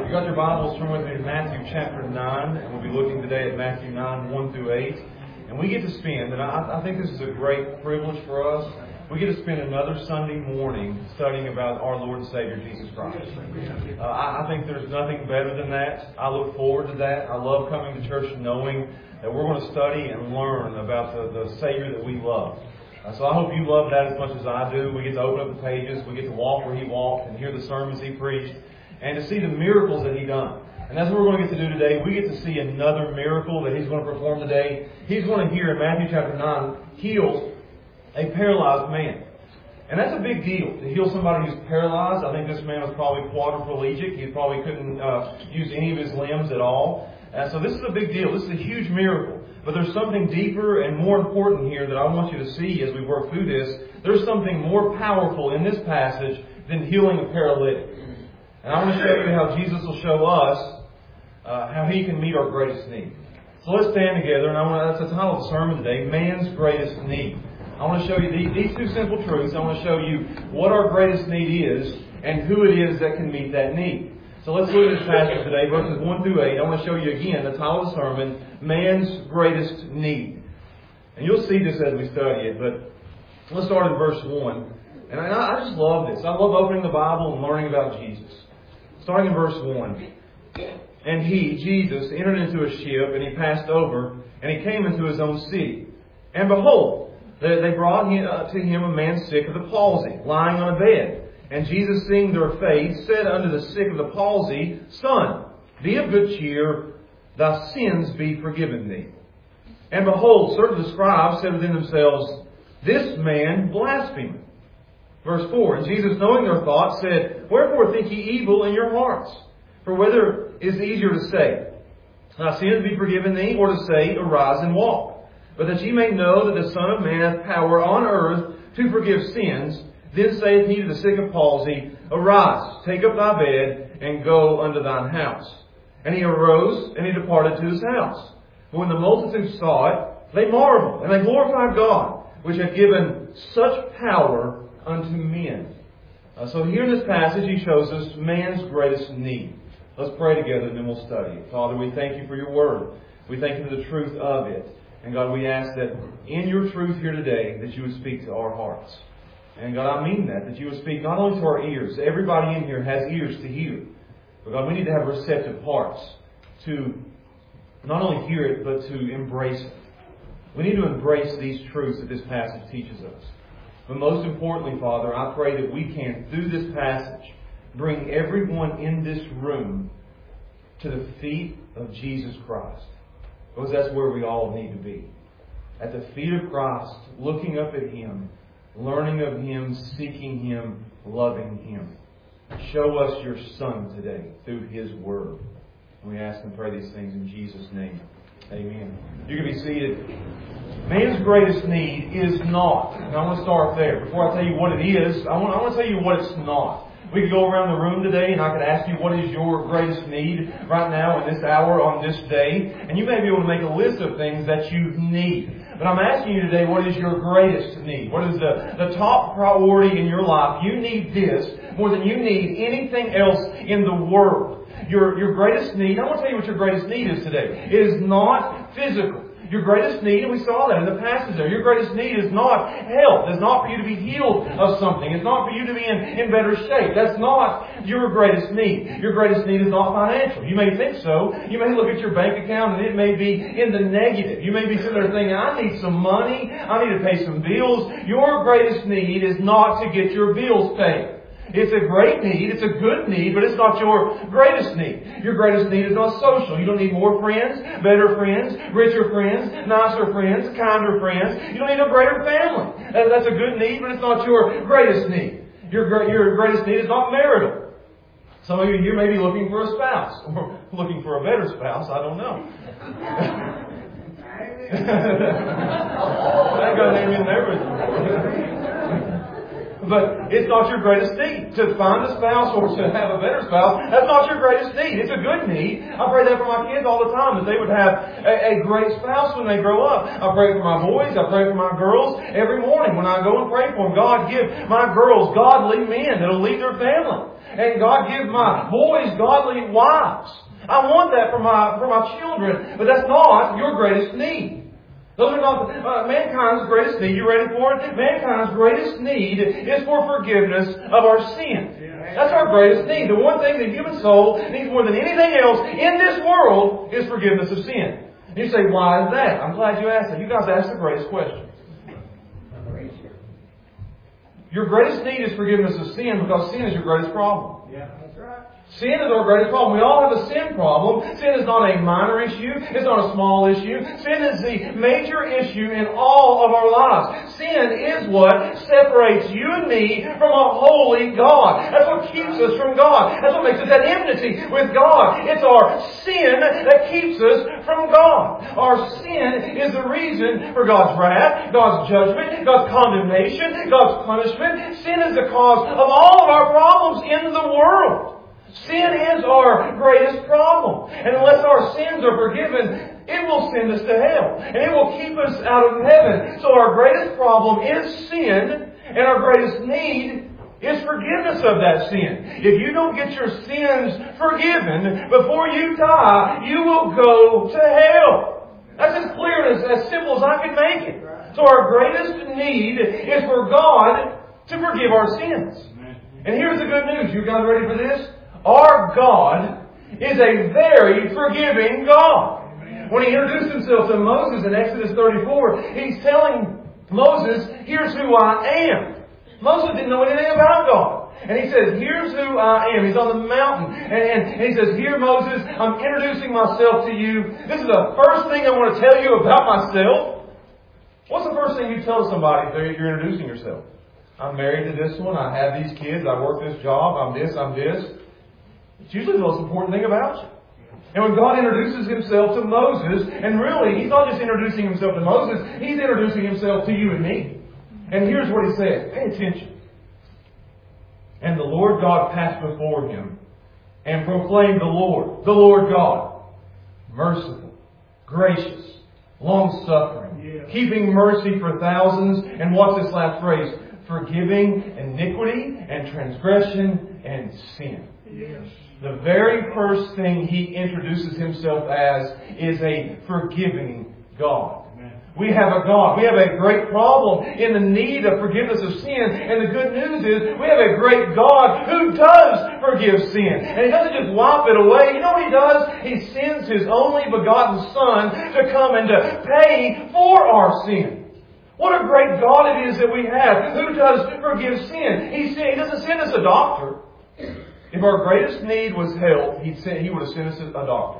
You got your Bibles, turn with me to Matthew chapter 9, and we'll be looking today at Matthew 9, 1 through 8. And we get to spend, and I think this is a great privilege for us, we get to spend another Sunday morning studying about our Lord and Savior, Jesus Christ. I think there's nothing better than that. I look forward to that. I love coming to church knowing that we're going to study and learn about the Savior that we love. So I hope you love that as much as I do. We get to open up the pages, we get to walk where He walked and hear the sermons He preached, and to see the miracles that He done. And that's what we're going to get to do today. We get to see another miracle that He's going to perform today. He's going to, here in Matthew chapter 9, heal a paralyzed man. And that's a big deal, to heal somebody who's paralyzed. I think this man was probably quadriplegic. He probably couldn't use any of his limbs at all. So this is a big deal. This is a huge miracle. But there's something deeper and more important here that I want you to see as we work through this. There's something more powerful in this passage than healing a paralytic. And I want to show you how Jesus will show us how He can meet our greatest need. So let's stand together, and that's the title of the sermon today, Man's Greatest Need. I want to show you these two simple truths. I want to show you what our greatest need is and who it is that can meet that need. So let's look at this passage today, verses 1 through 8. I want to show you again the title of the sermon, Man's Greatest Need. And you'll see this as we study it, but let's start in verse 1. And I just love this. I love opening the Bible and learning about Jesus. Starting in verse 1. And He, Jesus, entered into a ship, and He passed over, and He came into His own city. And behold, they brought to Him a man sick of the palsy, lying on a bed. And Jesus, seeing their faith, said unto the sick of the palsy, Son, be of good cheer, thy sins be forgiven thee. And behold, certain of the scribes said within themselves, This man blasphemeth. Verse 4, And Jesus, knowing their thoughts, said, Wherefore think ye evil in your hearts? For whether is easier to say, Thy sins be forgiven thee, or to say, Arise and walk? But that ye may know that the Son of Man hath power on earth to forgive sins, then saith He to the sick of palsy, Arise, take up thy bed, and go unto thine house. And he arose, and he departed to his house. But when the multitude saw it, they marveled, and they glorified God, which hath given such power unto men. So here in this passage, He shows us man's greatest need. Let's pray together, and then we'll study it. Father, we thank You for Your Word. We thank You for the truth of it. And God, we ask that in Your truth here today, that You would speak to our hearts. And God, I mean that You would speak not only to our ears. Everybody in here has ears to hear. But God, we need to have receptive hearts to not only hear it, but to embrace it. We need to embrace these truths that this passage teaches us. But most importantly, Father, I pray that we can, through this passage, bring everyone in this room to the feet of Jesus Christ. Because that's where we all need to be. At the feet of Christ, looking up at Him, learning of Him, seeking Him, loving Him. Show us Your Son today through His Word. And we ask and pray these things in Jesus' name. Amen. You can be seated. Man's greatest need is not. And I want to start there. Before I tell you what it is, I want to tell you what it's not. We could go around the room today and I could ask you what is your greatest need right now in this hour on this day. And you may be able to make a list of things that you need. But I'm asking you today, what is your greatest need? What is the top priority in your life? You need this more than you need anything else in the world. Your greatest need, I want to tell you what your greatest need is today. It is not physical. Your greatest need, and we saw that in the passage there, your greatest need is not health. It's not for you to be healed of something. It's not for you to be in better shape. That's not your greatest need. Your greatest need is not financial. You may think so. You may look at your bank account and it may be in the negative. You may be sitting there thinking, I need some money. I need to pay some bills. Your greatest need is not to get your bills paid. It's a great need, it's a good need, but it's not your greatest need. Your greatest need is not social. You don't need more friends, better friends, richer friends, nicer friends, kinder friends. You don't need a greater family. That's a good need, but it's not your greatest need. Your greatest need is not marital. Some of you here may be looking for a spouse, or looking for a better spouse, I don't know. That got name in there with you. But it's not your greatest need. To find a spouse or to have a better spouse, that's not your greatest need. It's a good need. I pray that for my kids all the time, that they would have a great spouse when they grow up. I pray for my boys. I pray for my girls every morning when I go and pray for them. God, give my girls godly men that will lead their family. And God, give my boys godly wives. I want that for my children, but that's not your greatest need. Those are not mankind's greatest need. You ready for it? Mankind's greatest need is for forgiveness of our sin. That's our greatest need. The one thing the human soul needs more than anything else in this world is forgiveness of sin. You say, why is that? I'm glad you asked that. You guys asked the greatest question. Your greatest need is forgiveness of sin because sin is your greatest problem. Yeah, that's right. Sin is our greatest problem. We all have a sin problem. Sin is not a minor issue. It's not a small issue. Sin is the major issue in all of our lives. Sin is what separates you and me from a holy God. That's what keeps us from God. That's what makes us at enmity with God. It's our sin that keeps us from God. Our sin is the reason for God's wrath, God's judgment, God's condemnation, God's punishment. Sin is the cause of all of our problems in the world. Sin is our greatest problem. And unless our sins are forgiven, it will send us to hell. And it will keep us out of heaven. So our greatest problem is sin. And our greatest need is forgiveness of that sin. If you don't get your sins forgiven before you die, you will go to hell. That's as clear and as simple as I can make it. So our greatest need is for God to forgive our sins. And here's the good news. You guys ready for this? Our God is a very forgiving God. When He introduced Himself to Moses in Exodus 34, He's telling Moses, here's who I am. Moses didn't know anything about God. And He says, here's who I am. He's on the mountain. And He says, here Moses, I'm introducing myself to you. This is the first thing I want to tell you about myself. What's the first thing you tell somebody if you're introducing yourself? I'm married to this one. I have these kids. I work this job. I'm this. It's usually the most important thing about you. And when God introduces Himself to Moses, and really, He's not just introducing Himself to Moses, He's introducing Himself to you and me. And here's what He says. Pay attention. And the Lord God passed before him and proclaimed the Lord God, merciful, gracious, long-suffering, keeping mercy for thousands. And what's this last phrase? Forgiving iniquity and transgression and sin. Yes. The very first thing He introduces Himself as is a forgiving God. We have a God. We have a great problem in the need of forgiveness of sin. And the good news is we have a great God who does forgive sin. And He doesn't just wipe it away. You know what He does? He sends His only begotten Son to come and to pay for our sin. What a great God it is that we have who does forgive sin. He doesn't send us a doctor. If our greatest need was health, He would have sent us a doctor.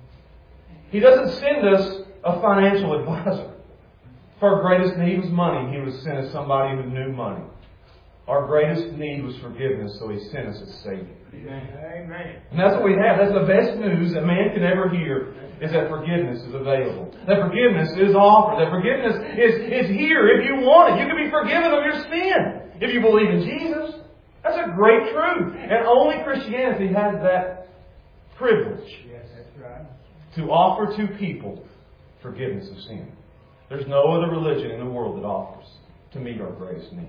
He doesn't send us a financial advisor. If our greatest need was money, He would have sent us somebody who knew money. Our greatest need was forgiveness, so He sent us a Savior. Amen. And that's what we have. That's the best news that man can ever hear, is that forgiveness is available. That forgiveness is offered. That forgiveness is here if you want it. You can be forgiven of your sin if you believe in Jesus. That's a great truth. And only Christianity has that privilege. Yes, that's right. To offer to people forgiveness of sin. There's no other religion in the world that offers to meet our greatest need.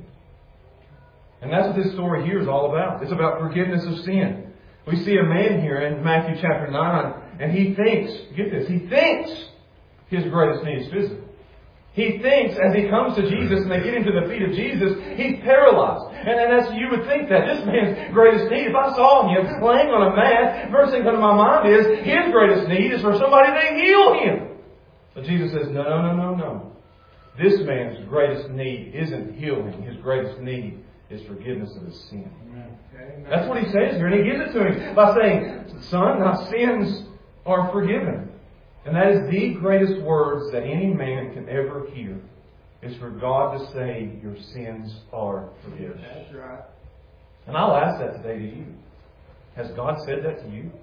And that's what this story here is all about. It's about forgiveness of sin. We see a man here in Matthew chapter 9, and he thinks, get this, he thinks his greatest need is physical. He thinks as he comes to Jesus and they get him to the feet of Jesus, he's paralyzed. And that's, you would think that this man's greatest need, if I saw him laying on a mat, first thing that comes to my mind is his greatest need is for somebody to heal him. But Jesus says, no. This man's greatest need isn't healing. His greatest need is forgiveness of his sin. Amen. That's what he says here. And he gives it to him by saying, son, thy sins are forgiven. And that is the greatest words that any man can ever hear, is for God to say, your sins are forgiven. That's right. And I'll ask that today to you. Has God said that to you?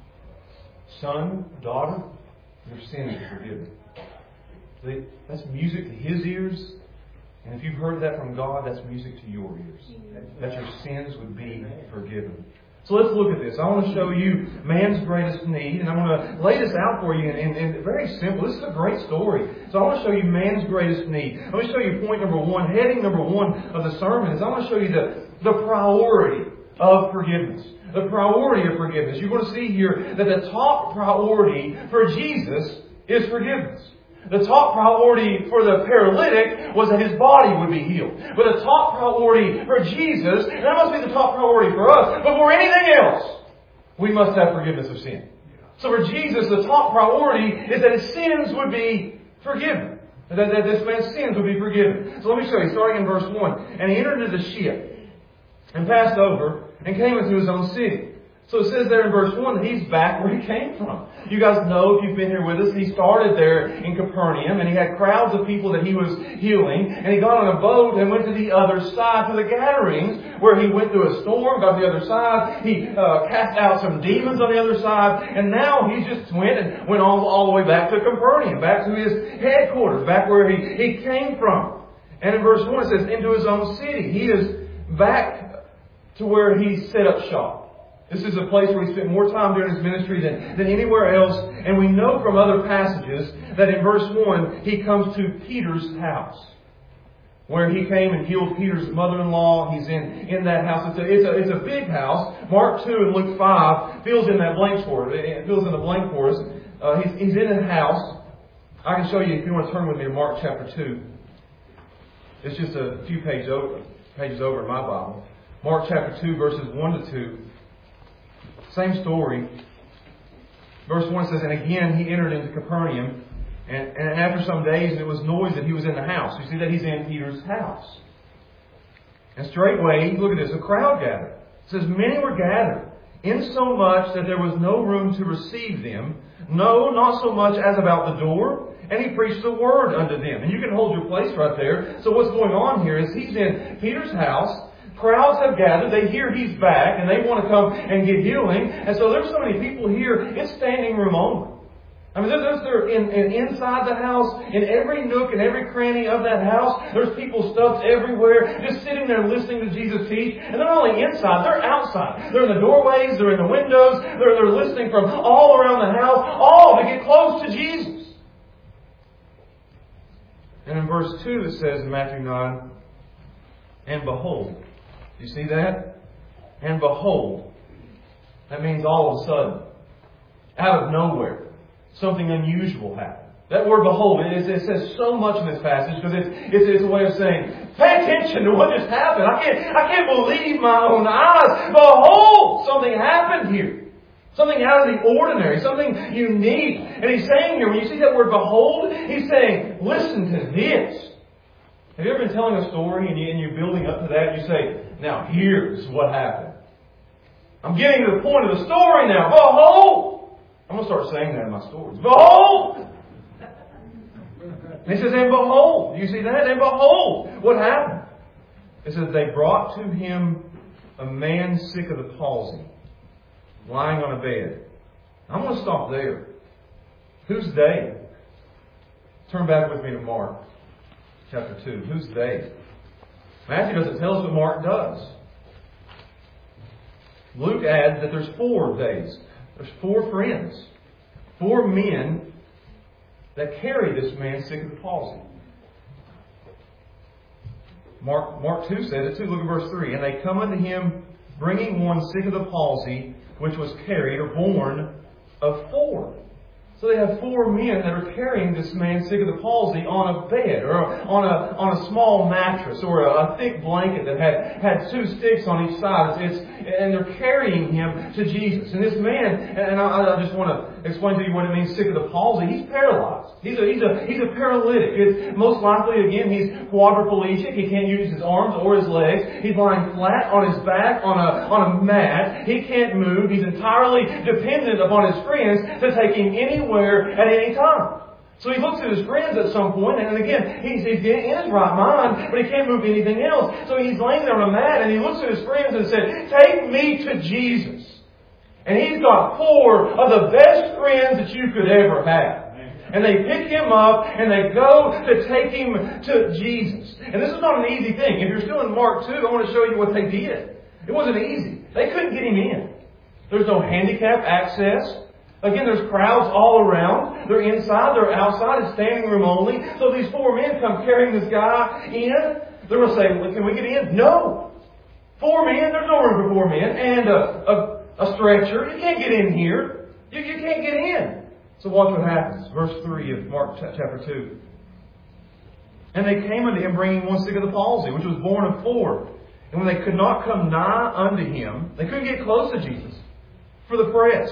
Son, daughter, your sins are forgiven. That's music to His ears And if you've heard that from God, that's music to your ears. That your sins would be forgiven. So let's look at this. I want to show you man's greatest need, and I'm going to lay this out for you in very simple. This is a great story. So I want to show you man's greatest need. I'm going to show you point number one, heading number one of the sermon is I want to show you the priority of forgiveness. The priority of forgiveness. You're going to see here that the top priority for Jesus is forgiveness. The top priority for the paralytic was that his body would be healed. But the top priority for Jesus, and that must be the top priority for us, but for anything else, we must have forgiveness of sin. So for Jesus, the top priority is that his sins would be forgiven. That this man's sins would be forgiven. So let me show you, starting in verse 1. And he entered into the ship and passed over and came into his own city. So it says there in verse 1 that he's back where he came from. You guys know, if you've been here with us, he started there in Capernaum and he had crowds of people that he was healing. And he got on a boat and went to the other side, to the Gadarenes, where he went through a storm, got to the other side. He cast out some demons on the other side. And now he just went all the way back to Capernaum, back to his headquarters, back where he came from. And in verse 1 it says, into his own city. He is back to where he set up shop. This is a place where he spent more time during his ministry than anywhere else. And we know from other passages that in verse 1, he comes to Peter's house, where he came and healed Peter's mother-in-law. He's in that house. It's a big house. Mark 2 and Luke 5 fills in that blank for us. It fills in the blank for us. He's in a house. I can show you if you want to turn with me to Mark chapter 2. It's just a few pages over in my Bible. Mark chapter 2, verses 1 to 2. Same story. Verse 1 says, and again he entered into Capernaum, and after some days, and it was noise that he was in the house. You see that he's in Peter's house. And straightway, look at this, a crowd gathered. It says, many were gathered, insomuch that there was no room to receive them, no, not so much as about the door. And he preached the word unto them. And you can hold your place right there. So what's going on here is he's in Peter's house. Crowds have gathered. They hear he's back and they want to come and get healing. And so there's so many people here. It's standing room only. I mean, they're inside the house, in every nook and every cranny of that house. There's people stuffed everywhere, just sitting there listening to Jesus teach. And they're not only inside, they're outside. They're in the doorways, they're in the windows, they're listening from all around the house, all to get close to Jesus. And in verse 2 it says in Matthew 9, and behold. Do you see that? And behold. That means all of a sudden, out of nowhere, something unusual happened. That word behold, it says so much in this passage because it's a way of saying, pay attention to what just happened. I can't believe my own eyes. Behold, something happened here. Something out of the ordinary, something unique. And he's saying here, when you see that word behold, he's saying, listen to this. Have you ever been telling a story and you're building up to that and you say, now here's what happened. I'm getting to the point of the story now. Behold! I'm going to start saying that in my stories. Behold! And he says, and behold. You see that? And behold! What happened? It says, they brought to him a man sick of the palsy, lying on a bed. I'm going to stop there. Who's they? Turn back with me to Mark chapter 2. Who's they? Matthew doesn't tell us what Mark does. Luke adds that there's 4 days. There's 4 friends. 4 men that carry this man sick of the palsy. Mark 2 says it too. Look at verse 3. And they come unto him, bringing one sick of the palsy, which was carried or borne of 4. So they have 4 men that are carrying this man sick of the palsy on a bed or on a small mattress or a thick blanket that had 2 sticks on each side. And they're carrying him to Jesus. And this man, and I just want to explain to you what it means, sick of the palsy. He's paralyzed. He's a paralytic. It's most likely, again, he's quadriplegic. He can't use his arms or his legs. He's lying flat on his back on a mat. He can't move. He's entirely dependent upon his friends to take him anywhere at any time. So he looks at his friends at some point, and again, he's in his right mind, but he can't move anything else. So he's laying there on a mat, and he looks at his friends and said, take me to Jesus. And he's got 4 of the best friends that you could ever have. and they pick him up and they go to take him to Jesus. And this is not an easy thing. If you're still in Mark 2, I want to show you what they did. It wasn't easy. They couldn't get him in. There's no handicap access. Again, there's crowds all around. They're inside, they're outside, it's standing room only. So these 4 men come carrying this guy in. They're going to say, well, can we get in? No. 4 men, there's no room for 4 men. And a stretcher. You can't get in here. You can't get in. So watch what happens. Verse 3 of Mark chapter 2. And they came unto him bringing one sick of the palsy, which was born of 4. And when they could not come nigh unto him, they couldn't get close to Jesus for the press.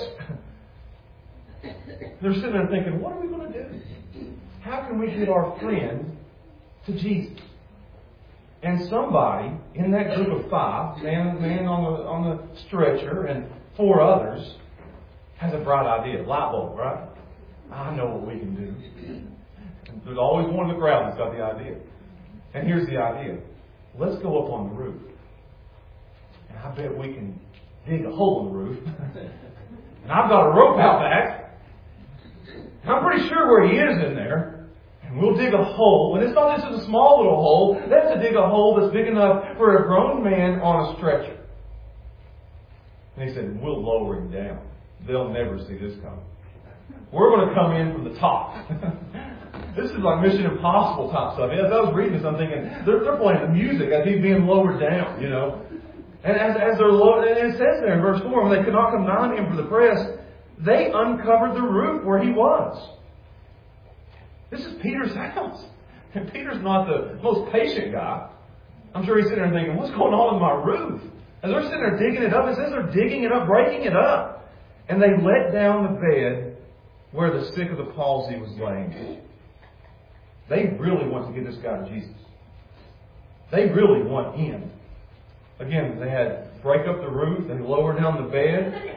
They're sitting there thinking, what are we going to do? How can we get our friend to Jesus? And somebody in that group of 5, man on the stretcher and 4 others, has a bright idea. Light bulb, right? I know what we can do. And there's always one in the crowd that's got the idea. And here's the idea. Let's go up on the roof. And I bet we can dig a hole in the roof. And I've got a rope out back. And I'm pretty sure where he is in there. And we'll dig a hole. And it's not just a small little hole. That's to dig a hole that's big enough for a grown man on a stretcher. And he said, we'll lower him down. They'll never see this coming. We're going to come in from the top. This is like Mission Impossible type stuff. As I was reading this, I'm thinking, they're playing the music as he's being lowered down, you know. And as they're lowered, and it says there in verse 4, when they could not come nigh to him for the press, they uncovered the roof where he was. This is Peter's house. And Peter's not the most patient guy. I'm sure he's sitting there thinking, what's going on with my roof? As they're sitting there digging it up, it says they're digging it up, breaking it up. And they let down the bed where the sick of the palsy was laying. They really want to get this guy to Jesus. They really want in. Again, they had break up the roof, they lower down the bed.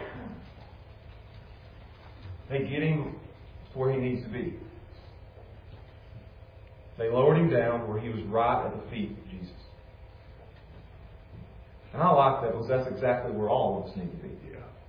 They get him to where he needs to be. They lowered him down where he was right at the feet of Jesus. And I like that because that's exactly where all of us need to be.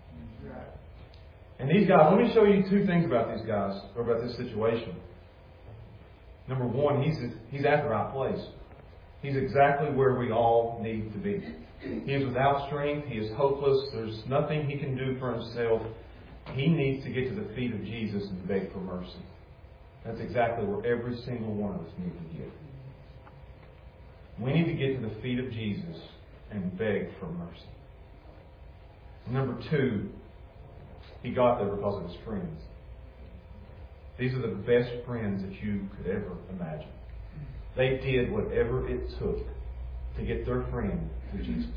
And these guys, let me show you 2 things about these guys, or about this situation. Number 1, he's at the right place. He's exactly where we all need to be. He is without strength. He is hopeless. There's nothing he can do for himself. He needs to get to the feet of Jesus and beg for mercy. That's exactly where every single one of us need to get. We need to get to the feet of Jesus and beg for mercy. And number 2, he got there because of his friends. These are the best friends that you could ever imagine. They did whatever it took to get their friend to Jesus.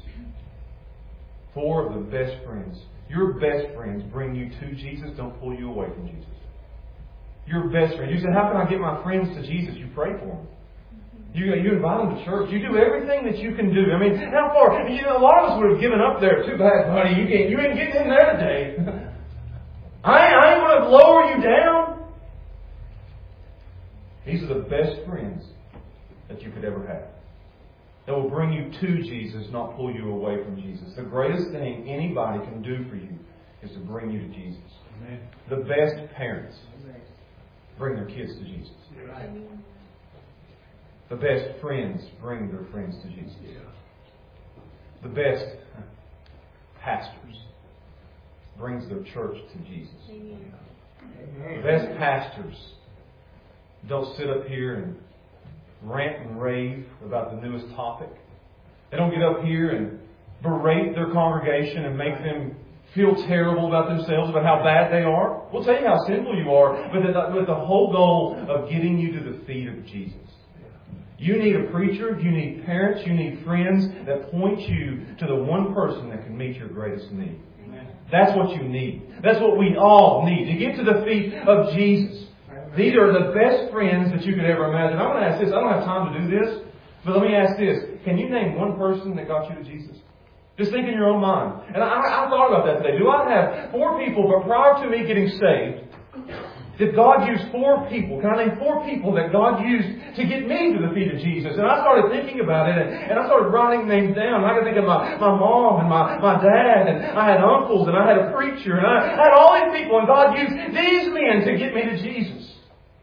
4 of the best friends. Your best friends bring you to Jesus, don't pull you away from Jesus. Your best friend. You say, how can I get my friends to Jesus? You pray for them. You invite them to church. You do everything that you can do. I mean, how far? A lot of us would have given up there. Too bad, buddy. You ain't getting in there today. I ain't going to lower you down. These are the best friends that you could ever have. That will bring you to Jesus, not pull you away from Jesus. The greatest thing anybody can do for you is to bring you to Jesus. Amen. The best parents bring their kids to Jesus. Right. The best friends bring their friends to Jesus. The best pastors brings their church to Jesus. Amen. The best pastors don't sit up here and rant and rave about the newest topic. They don't get up here and berate their congregation and make them feel terrible about themselves, about how bad they are. We'll tell you how sinful you are, but with the whole goal of getting you to the feet of Jesus. You need a preacher, you need parents, you need friends that point you to the one person that can meet your greatest need. That's what you need. That's what we all need, to get to the feet of Jesus. These are the best friends that you could ever imagine. I'm going to ask this. I don't have time to do this, but let me ask this. Can you name one person that got you to Jesus? Just think in your own mind. And I thought about that today. Do I have 4 people, but prior to me getting saved, did God use 4 people? Can I name 4 people that God used to get me to the feet of Jesus? And I started thinking about it, and I started writing names down. I could think of my mom and my dad, and I had uncles, and I had a preacher, and I had all these people, and God used these men to get me to Jesus.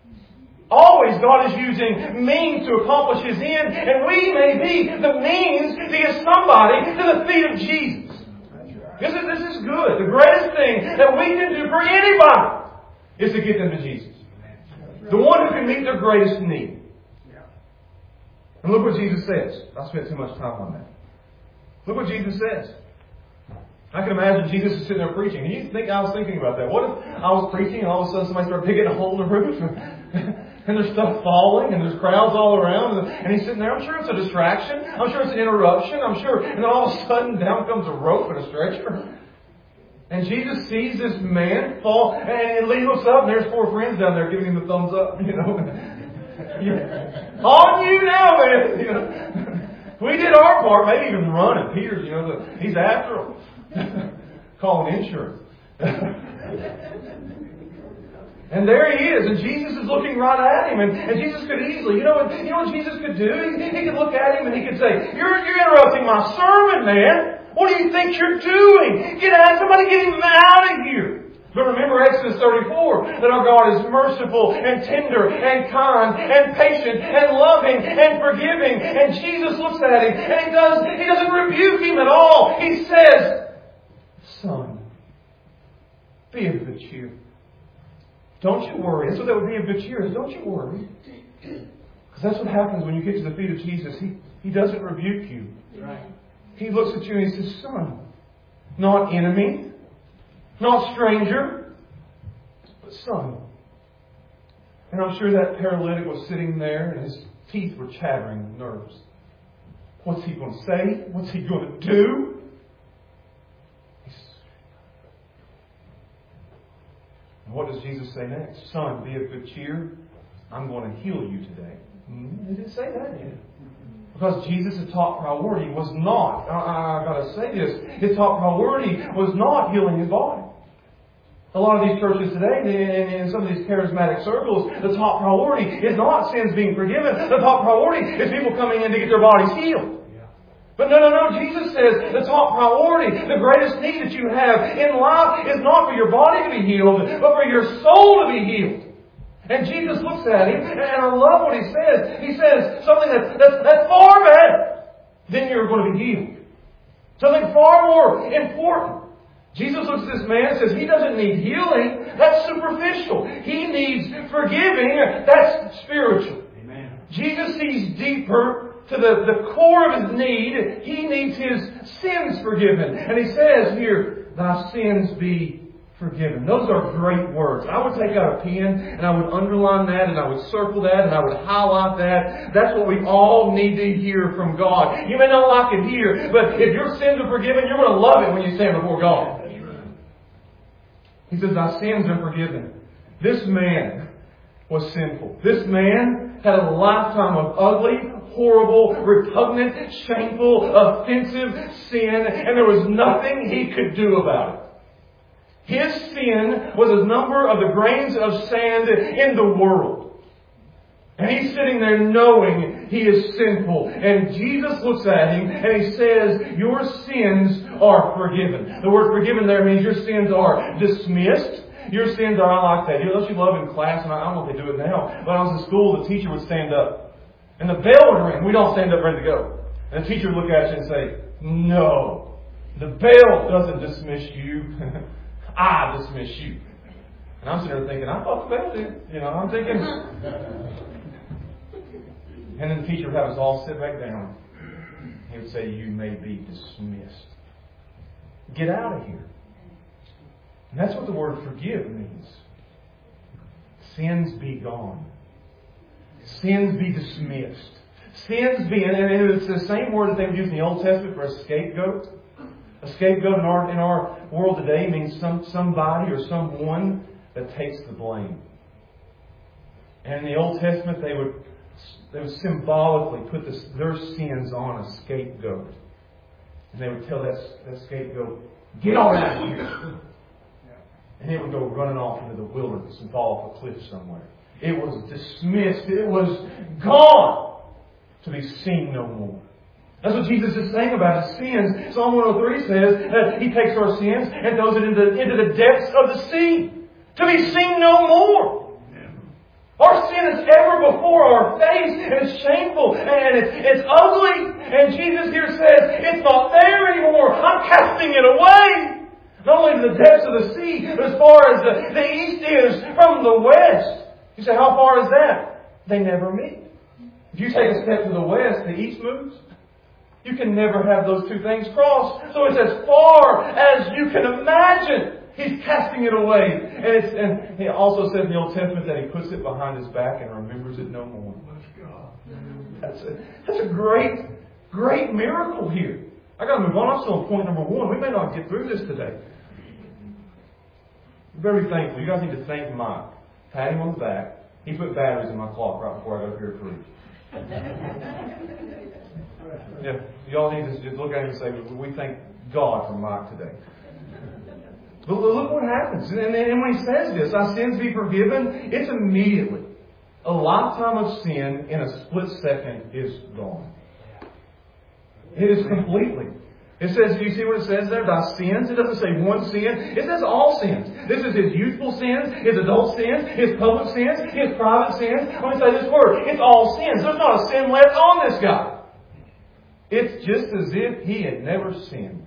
Always God is using means to accomplish His end, and we may be the means to get somebody to the feet of Jesus. This is good. The greatest thing that we can do for anybody is to get them to Jesus. The one who can meet their greatest need. And look what Jesus says. I spent too much time on that. Look what Jesus says. I can imagine Jesus is sitting there preaching. And you think I was thinking about that? What if I was preaching and all of a sudden somebody started digging a hole in the roof and there's stuff falling and there's crowds all around and he's sitting there? I'm sure it's a distraction. I'm sure it's an interruption. I'm sure. And then all of a sudden down comes a rope and a stretcher. And Jesus sees this man fall and he looks up and there's 4 friends down there giving him the thumbs up. You know, on you now, man. You know, we did our part. Maybe even running. Peter's, you know, he's after him. Calling insurance. And there he is, and Jesus is looking right at him, and Jesus could easily, you know what Jesus could do? He could look at him and he could say, You're interrupting my sermon, man. What do you think you're doing? Get out! Somebody get him out of here! But remember Exodus 34, that our God is merciful and tender and kind and patient and loving and forgiving. And Jesus looks at him and he doesn't rebuke him at all. He says, Son, be of good cheer. Don't you worry. That's what that would be, of good cheer, is don't you worry. Because that's what happens when you get to the feet of Jesus. He doesn't rebuke you. Right. He looks at you and he says, Son, not enemy, not stranger, but son. And I'm sure that paralytic was sitting there and his teeth were chattering with nerves. What's he going to say? What's he going to do? And what does Jesus say next? Son, be of good cheer. I'm going to heal you today. He didn't say that, did he? Because Jesus' top priority was not, I've got to say this, His top priority was not healing His body. A lot of these churches today, in some of these charismatic circles, the top priority is not sins being forgiven. The top priority is people coming in to get their bodies healed. But no. Jesus says the top priority, the greatest need that you have in life is not for your body to be healed, but for your soul to be healed. And Jesus looks at him, and I love what he says. He says something that's far better than you're going to be healed. Something far more important. Jesus looks at this man and says he doesn't need healing. That's superficial. He needs forgiving. That's spiritual. Amen. Jesus sees deeper to the core of his need. He needs his sins forgiven. And he says here, thy sins be forgiven. Those are great words. I would take out a pen and I would underline that and I would circle that and I would highlight that. That's what we all need to hear from God. You may not like it here, but if your sins are forgiven, you're going to love it when you stand before God. He says, thy sins are forgiven. This man was sinful. This man had a lifetime of ugly, horrible, repugnant, shameful, offensive sin, and there was nothing he could do about it. His sin was a number of the grains of sand in the world. And he's sitting there knowing he is sinful. And Jesus looks at him and he says, your sins are forgiven. The word forgiven there means your sins are dismissed. Your sins are, I like that. Don't you love in class, and I don't know if they do it now, but when I was in school, the teacher would stand up. And the bell would ring. We'd all stand up ready to go. And the teacher would look at you and say, no, the bell doesn't dismiss you. I dismiss you. And I'm sitting there thinking, I thought the bell did. You know, I'm thinking. And then the teacher would have us all sit back down. He would say, you may be dismissed. Get out of here. And that's what the word forgive means. Sins be gone. Sins be dismissed. Sins be, and it's the same word that they would use in the Old Testament for a scapegoat. A scapegoat in our world today means somebody or someone that takes the blame. And in the Old Testament, they would symbolically put their sins on a scapegoat. And they would tell that scapegoat, get on out of here. And it would go running off into the wilderness and fall off a cliff somewhere. It was dismissed. It was gone to be seen no more. That's what Jesus is saying about his sins. Psalm 103 says that He takes our sins and throws it into the depths of the sea to be seen no more. Our sin is ever before our face, and it's shameful, and it's ugly. And Jesus here says, it's not there anymore. I'm casting it away. Not only to the depths of the sea, but as far as the east is from the west. You say, how far is that? They never meet. If you take a step to the west, the east moves. You can never have those two things cross. So it's as far as you can imagine. He's casting it away. And he also says in the Old Testament that He puts it behind His back and remembers it no more. That's a great, great miracle here. I got to move on. I'm still on point number 1. We may not get through this today. I'm very thankful. You guys need to thank Mike. Pat him on the back. He put batteries in my clock right before I got up here to preach. Yeah, y'all need to just look at him and say, we thank God for Mike today. But look what happens. And when he says this, our sins be forgiven, it's immediately. A lifetime of sin in a split second is gone. It is completely. It says, do you see what it says there? Thy sins. It doesn't say one sin. It says all sins. This is his youthful sins, his adult sins, his public sins, his private sins. Let me say this word. It's all sins. There's not a sin left on this guy. It's just as if he had never sinned.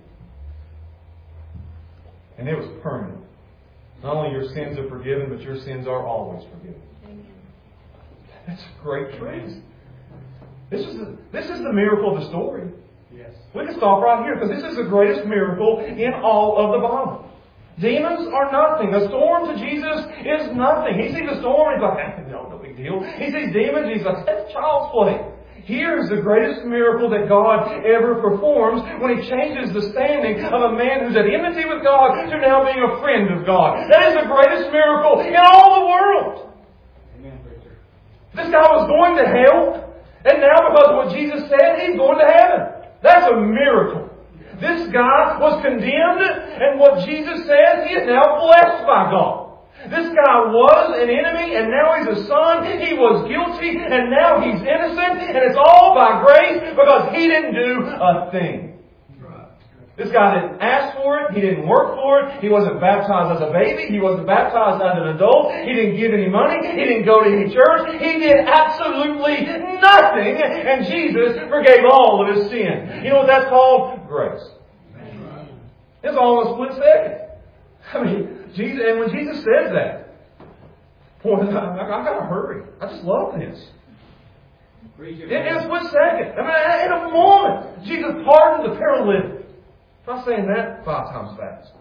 And it was permanent. Not only your sins are forgiven, but your sins are always forgiven. That's a great truth. This is the miracle of the story. Yes. We can stop right here because this is the greatest miracle in all of the Bible. Demons are nothing. A storm to Jesus is nothing. He sees a storm and he's like, no big deal. He sees demons and he's like, that's child's play. Here's the greatest miracle that God ever performs when He changes the standing of a man who's at enmity with God to now being a friend of God. That is the greatest miracle in all the world. Amen, preacher. This guy was going to hell, and now because of what Jesus said, he's going to heaven. That's a miracle. This guy was condemned, and what Jesus says, he is now blessed by God. This guy was an enemy, and now he's a son. He was guilty, and now he's innocent, and it's all by grace because he didn't do a thing. This guy didn't ask for it. He didn't work for it. He wasn't baptized as a baby. He wasn't baptized as an adult. He didn't give any money. He didn't go to any church. He did absolutely nothing, and Jesus forgave all of his sin. You know what that's called? Grace. It's all in a split second. I mean, Jesus, and when Jesus says that, boy, I got to hurry. I just love this. In a split second. I mean, in a moment, Jesus pardoned the paralytic. Try saying that 5 times fast.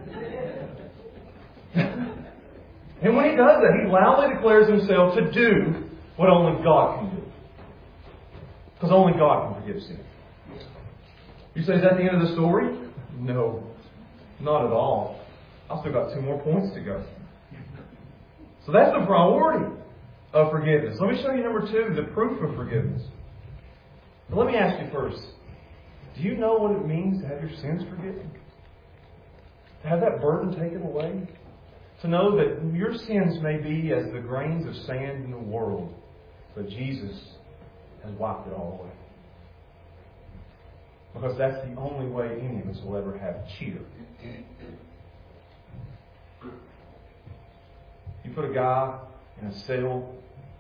And when He does that, He loudly declares Himself to do what only God can do. Because only God can forgive sin. You say, is that the end of the story? No, not at all. I've still got 2 more points to go. So that's the priority of forgiveness. Let me show you number 2, the proof of forgiveness. But let me ask you first, do you know what it means to have your sins forgiven? To have that burden taken away? To know that your sins may be as the grains of sand in the world, but Jesus has wiped it all away. Because that's the only way any of us will ever have cheer. You put a guy in a cell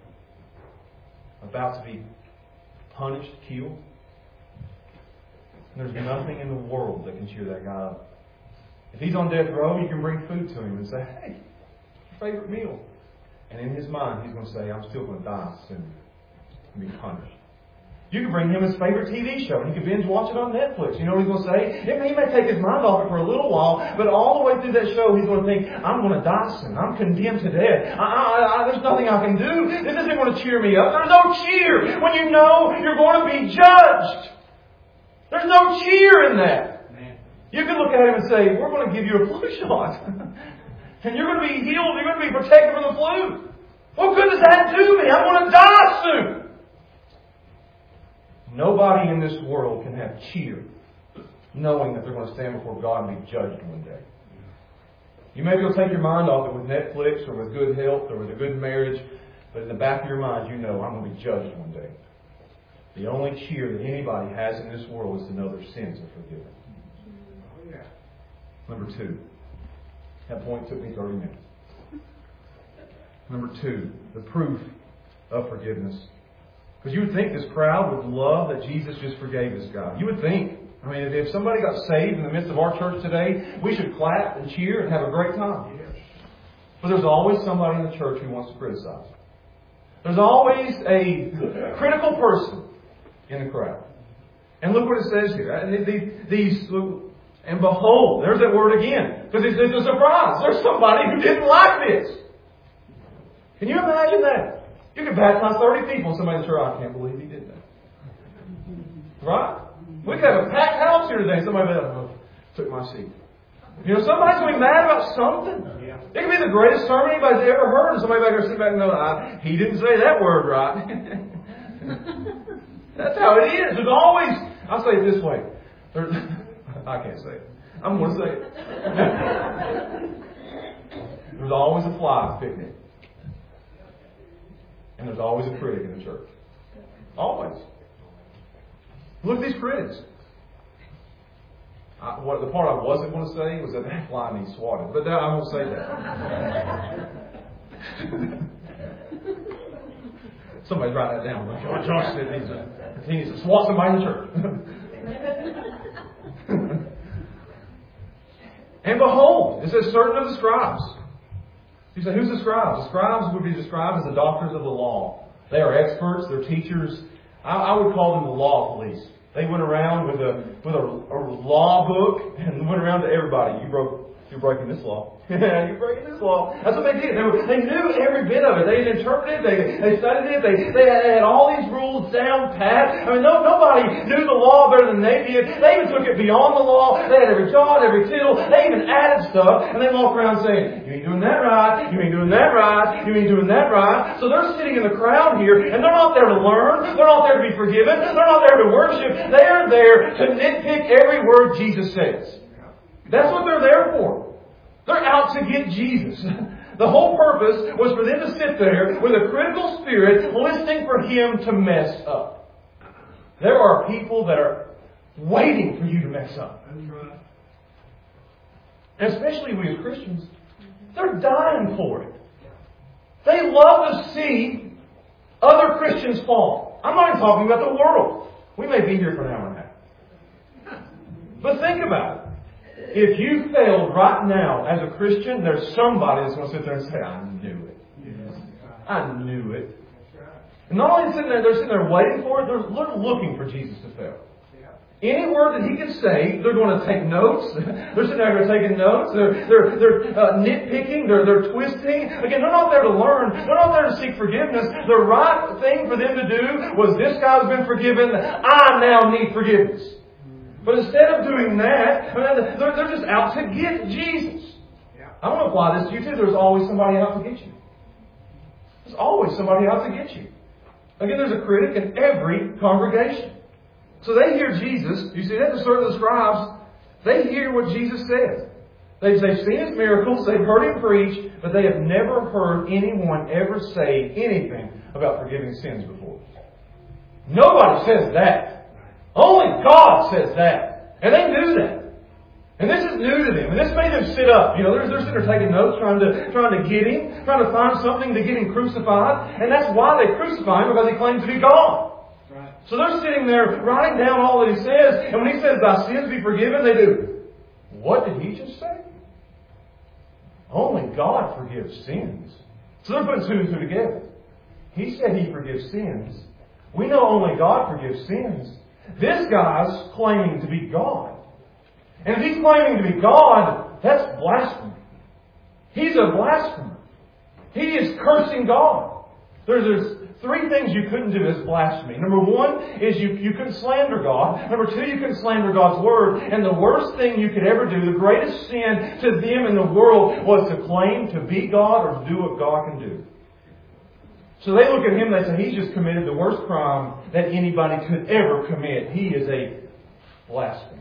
about to be punished, killed, and there's nothing in the world that can cheer that guy up. If he's on death row, you can bring food to him and say, hey, your favorite meal. And in his mind, he's going to say, I'm still going to die soon and be punished. You can bring him his favorite TV show and he can binge watch it on Netflix. You know what he's going to say? He may take his mind off it for a little while, but all the way through that show, he's going to think, I'm going to die soon. I'm condemned to death. There's nothing I can do. This isn't going to cheer me up. There's no cheer when you know you're going to be judged. There's no cheer in that. You can look at him and say, we're going to give you a flu shot. And you're going to be healed. You're going to be protected from the flu. What good does that do me? I'm going to die soon. Nobody in this world can have cheer knowing that they're going to stand before God and be judged one day. You may be able to take your mind off it with Netflix or with good health or with a good marriage, but in the back of your mind you know I'm going to be judged one day. The only cheer that anybody has in this world is to know their sins are forgiven. Number 2. That point took me 30 minutes. Number 2, the proof of forgiveness. Because you would think this crowd would love that Jesus just forgave this guy. You would think. I mean, if somebody got saved in the midst of our church today, we should clap and cheer and have a great time. But there's always somebody in the church who wants to criticize. There's always a critical person in the crowd. And look what it says here. And behold, there's that word again. Because it's a surprise. There's somebody who didn't like this. Can you imagine that? You could baptize 30 people and somebody says, I can't believe he did that. Right? We could have a packed house here today. Somebody took my seat. You know, somebody's going to be mad about something. It can be the greatest sermon anybody's ever heard, and somebody back there sit back and go, he didn't say that word right. That's how it is. There's always, I'll say it this way. I can't say it. I'm going to say it. There's always a fly at the picnic. And there's always a critic in the church. Always. Look at these critics. The part I wasn't going to say was that fly needs swatted. But I won't say that. Somebody write that down. Josh said he needs to swat somebody in the church. And behold, it says certain of the scribes. You say, who's the scribes? The scribes would be described as the doctors of the law. They are experts. They're teachers. I would call them the law police. They went around with a law book and went around to everybody. You're breaking this law. You're breaking this law. That's what they did. They knew every bit of it. They had interpreted it. They studied it. They had all these rules down pat. I mean, nobody knew the law better than they did. They even took it beyond the law. They had every jot, every tittle. They even added stuff. And they walked around saying, you ain't doing that right. You ain't doing that right. You ain't doing that right. So they're sitting in the crowd here, and they're not there to learn. They're not there to be forgiven. They're not there to worship. They're there to nitpick every word Jesus says. That's what they're there for. They're out to get Jesus. The whole purpose was for them to sit there with a critical spirit listening for Him to mess up. There are people that are waiting for you to mess up. And especially we as Christians. They're dying for it. They love to see other Christians fall. I'm not even talking about the world. We may be here for an hour and a half. But think about it. If you failed right now as a Christian, there's somebody that's going to sit there and say, I knew it. I knew it. And not only sitting there, they're sitting there waiting for it, they're looking for Jesus to fail. Any word that He can say, they're going to take notes. They're sitting there taking notes. They're nitpicking. They're twisting. Again, they're not there to learn. They're not there to seek forgiveness. The right thing for them to do was, this guy's been forgiven. I now need forgiveness. But instead of doing that, they're just out to get Jesus. I want to apply this to you too. There's always somebody out to get you. There's always somebody out to get you. Again, there's a critic in every congregation. So they hear Jesus. You see, that's the sort of the scribes. They hear what Jesus says. They've seen His miracles. They've heard Him preach. But they have never heard anyone ever say anything about forgiving sins before. Nobody says that. Only God says that. And they knew that. And this is new to them. And this made them sit up. You know, they're sitting there taking notes, trying to get Him, trying to find something to get Him crucified. And that's why they crucify Him, because He claims to be God. Right. So they're sitting there writing down all that He says. And when He says, thy sins be forgiven, they do. What did He just say? Only God forgives sins. So they're putting two and two together. He said He forgives sins. We know only God forgives sins. This guy's claiming to be God. And if he's claiming to be God, that's blasphemy. He's a blasphemer. He is cursing God. There's three things you couldn't do as blasphemy. Number one is you couldn't slander God. Number two, you couldn't slander God's Word. And the worst thing you could ever do, the greatest sin to them in the world, was to claim to be God or to do what God can do. So they look at Him and they say, He's just committed the worst crime that anybody could ever commit. He is a blasphemer.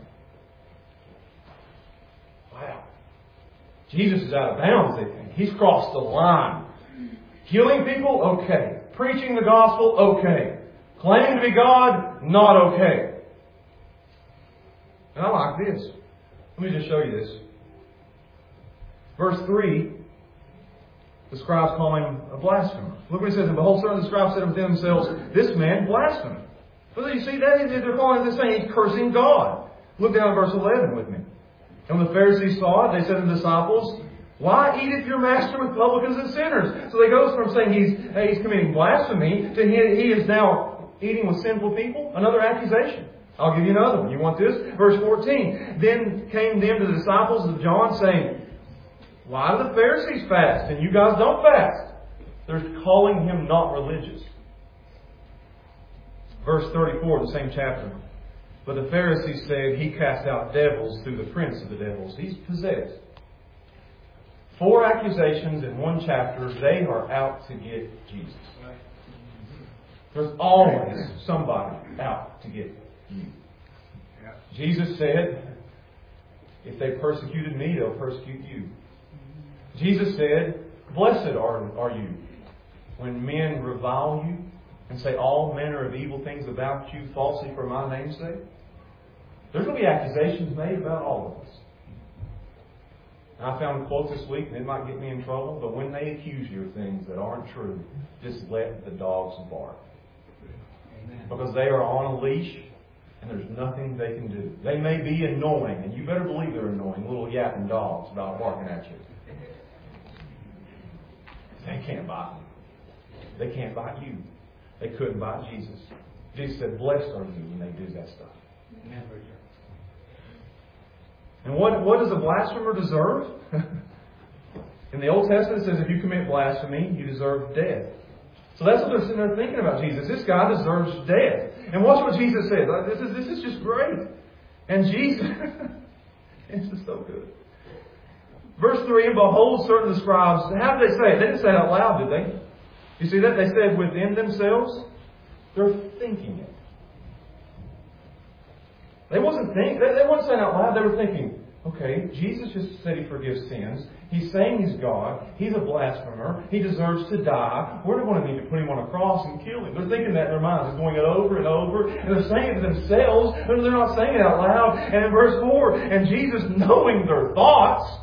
Wow. Jesus is out of bounds, they think. He's crossed the line. Healing people? Okay. Preaching the gospel? Okay. Claiming to be God? Not okay. And I like this. Let me just show you this. Verse 3. the scribes call him a blasphemer. Look what he says, and behold, certain of the scribes said unto themselves, this man blasphemeth. Well, you see that? They're calling this saying he's cursing God. Look down at verse 11 with me. And when the Pharisees saw it, they said to the disciples, why eateth your master with publicans and sinners? So they go from saying he's committing blasphemy to he is now eating with sinful people. Another accusation. I'll give you another one. You want this? Verse 14. Then came them to the disciples of John saying, why do the Pharisees fast and you guys don't fast? They're calling him not religious. Verse 34 of the same chapter. But the Pharisees said he cast out devils through the prince of the devils. He's possessed. 4 accusations in one chapter. They are out to get Jesus. There's always somebody out to get you. Jesus said, if they persecuted me, they'll persecute you. Jesus said, blessed are you when men revile you and say all manner of evil things about you falsely for my name's sake. There's going to be accusations made about all of us. I found a quote this week, and it might get me in trouble, but when they accuse you of things that aren't true, just let the dogs bark. Amen. Because they are on a leash, and there's nothing they can do. They may be annoying, and you better believe they're annoying, little yapping dogs about barking at you. They can't bite them. They can't bite you. They couldn't bite Jesus. Jesus said, blessed are you when they do that stuff. Amen. And what does a blasphemer deserve? In the Old Testament it says if you commit blasphemy, you deserve death. So that's what they're sitting there thinking about Jesus. This guy deserves death. And watch what Jesus says. This is just great. And Jesus, it's just so good. Verse 3, and behold, certain of the scribes, how did they say it? They didn't say it out loud, did they? You see that? They said within themselves. They're thinking it. They wasn't saying it out loud. They were thinking, okay, Jesus just said He forgives sins. He's saying He's God. He's a blasphemer. He deserves to die. We're going to need to put Him on a cross and kill Him. They're thinking that in their minds. They're going it over and over. And they're saying it to themselves. But they're not saying it out loud. And in verse 4, and Jesus knowing their thoughts.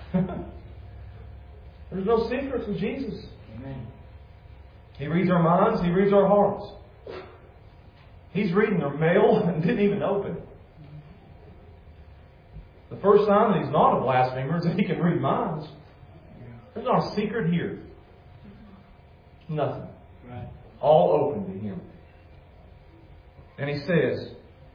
There's no secrets with Jesus. Amen. He reads our minds. He reads our hearts. He's reading their mail and didn't even open it. The first sign that he's not a blasphemer is that he can read minds. There's not a secret here. Nothing. Right. All open to him. And he says,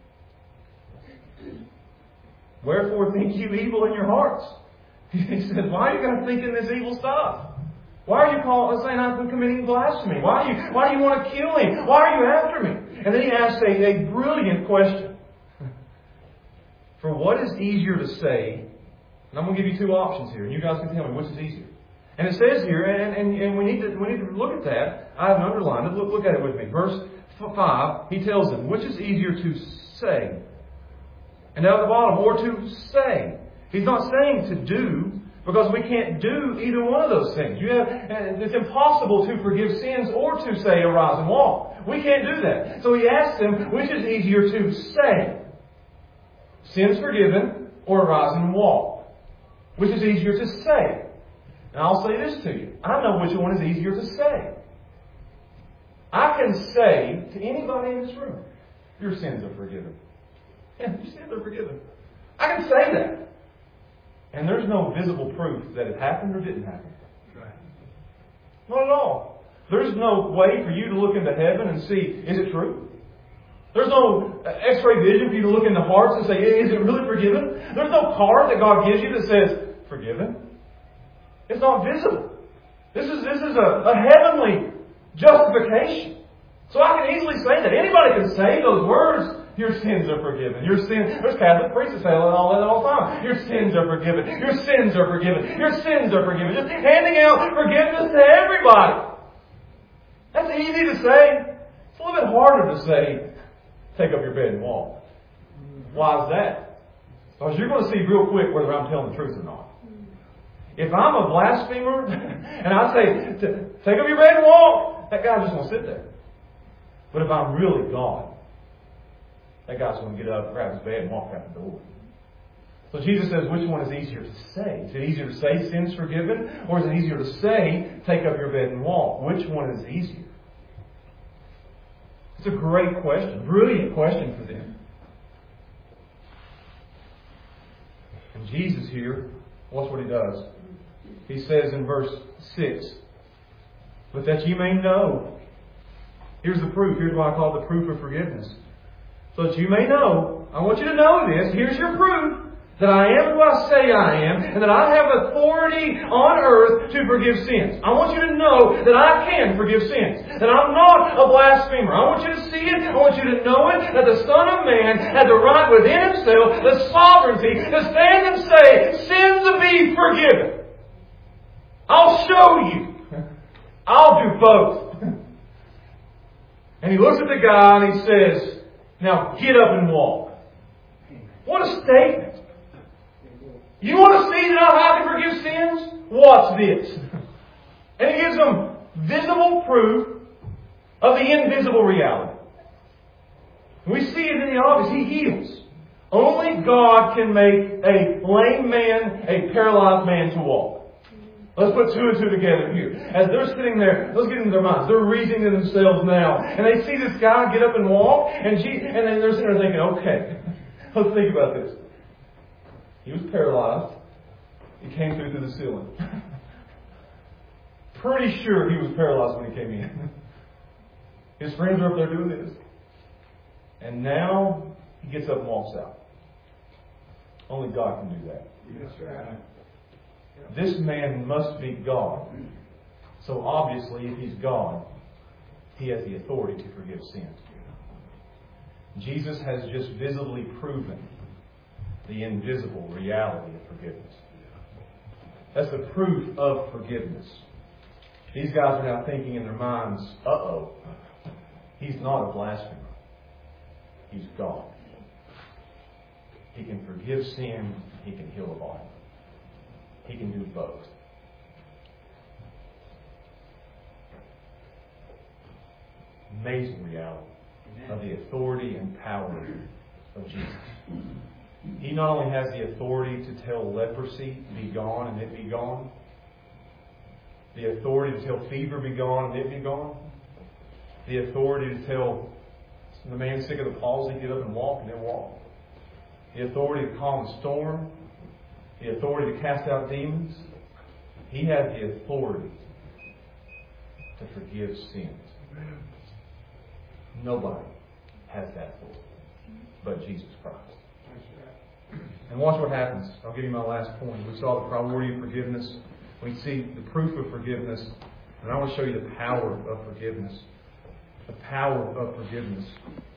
wherefore think you evil in your hearts? He says, why are you going to think in this evil stuff? Why are you saying I'm committing blasphemy? Why do you want to kill him? Why are you after me? And then he asks a brilliant question. For what is easier to say? And I'm going to give you 2 options here, and you guys can tell me which is easier. And it says here, and we need to look at that. I have underlined it. Look at it with me. Verse 5, he tells them, which is easier to say? And down at the bottom, or to say. He's not saying to do, because we can't do either one of those things. It's impossible to forgive sins or to say, arise and walk. We can't do that. So he asks them, which is easier to say? Sins forgiven or arise and walk? Which is easier to say? And I'll say this to you. I know which one is easier to say. I can say to anybody in this room, your sins are forgiven. Yeah, your sins are forgiven. I can say that. And there's no visible proof that it happened or didn't happen. Right. Not at all. There's no way for you to look into heaven and see, is it true? There's no x-ray vision for you to look into hearts and say, is it really forgiven? There's no card that God gives you that says, forgiven. It's not visible. This is a heavenly justification. So I can easily say that. Anybody can say those words. Your sins are forgiven. There's Catholic priests that say all that all the time. Your sins are forgiven. Your sins are forgiven. Your sins are forgiven. Just handing out forgiveness to everybody. That's easy to say. It's a little bit harder to say, take up your bed and walk. Why is that? Because you're going to see real quick whether I'm telling the truth or not. If I'm a blasphemer and I say, take up your bed and walk, that guy's just going to sit there. But if I'm really God, that guy's going to get up, grab his bed, and walk out the door. So Jesus says, which one is easier to say? Is it easier to say, sin's forgiven? Or is it easier to say, take up your bed and walk? Which one is easier? It's a great question. Brilliant question for them. And Jesus here, watch what He does. He says in verse 6, but that you may know. Here's the proof. Here's what I call the proof of forgiveness. So that you may know. I want you to know this. Here's your proof. That I am who I say I am, and that I have authority on earth to forgive sins. I want you to know that I can forgive sins. That I'm not a blasphemer. I want you to see it. I want you to know it. That the Son of Man had the right within Himself, the sovereignty, to stand and say, sins to be forgiven. I'll show you. I'll do both. And He looks at the guy and He says, now get up and walk. What a statement. You want to see how I can forgive sins? Watch this. And He gives them visible proof of the invisible reality. We see it in the obvious. He heals. Only God can make a lame man, a paralyzed man to walk. Let's put two and two together here. As they're sitting there, let's get into their minds. They're reasoning to themselves now. And they see this guy get up and walk. And then they're sitting there thinking, okay, let's think about this. He was paralyzed. He came through the ceiling. Pretty sure he was paralyzed when he came in. His friends are up there doing this. And now he gets up and walks out. Only God can do that. That's right. This man must be God. So obviously, if He's God, He has the authority to forgive sins. Jesus has just visibly proven the invisible reality of forgiveness. That's the proof of forgiveness. These guys are now thinking in their minds, uh-oh, He's not a blasphemer. He's God. He can forgive sin. He can heal a body. He can do both. Amazing reality of the authority and power of Jesus. He not only has the authority to tell leprosy, be gone, and it be gone. The authority to tell fever, be gone, and it be gone. The authority to tell the man sick of the palsy, get up and walk, and it walk. The authority to calm the storm. The authority to cast out demons. He has the authority to forgive sins. Nobody has that authority but Jesus Christ. And watch what happens. I'll give you my last point. We saw the priority of forgiveness. We see the proof of forgiveness. And I want to show you the power of forgiveness. The power of forgiveness.